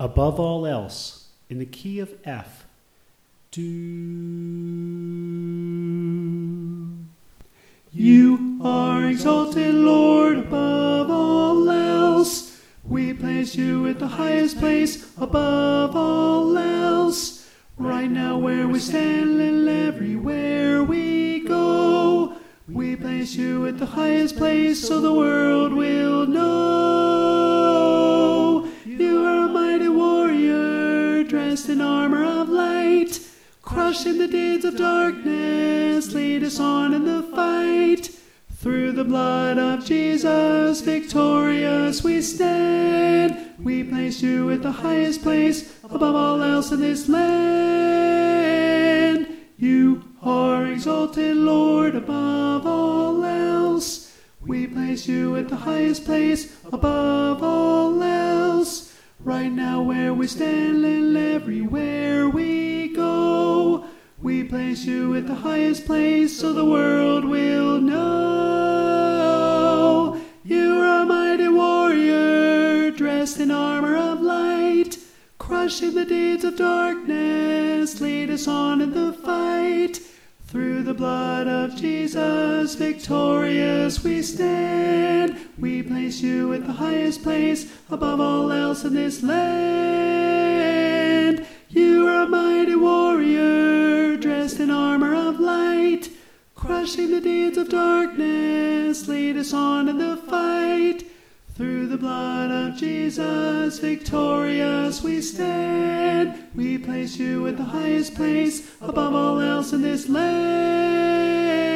above all else, in the key of F. Do. You are exalted, Lord, above all else. We place you at the highest place, above all else. Right now where we stand and everywhere we go, we place you at the highest place so the world will know. You are a mighty warrior, dressed in armor of light, crushing the deeds of darkness, lead us on in the fight. Through the blood of Jesus, victorious we stand. We place you at the highest place, above all else in this land. You are exalted, Lord, above all else. We place you at the highest place, above all else. Right now where we stand and everywhere we go, we place you at the highest place so the world will know. You are a mighty warrior, dressed in armor of light, crushing the deeds of darkness, lead us on in the fight. Through the blood of Jesus, victorious we stand. We place you at the highest place, above all else in this land. You are a mighty warrior, dressed in armor of light, crushing the deeds of darkness, lead us on in the fight. Through the blood of Jesus, victorious we stand. We place you at the highest place, above all else in this land.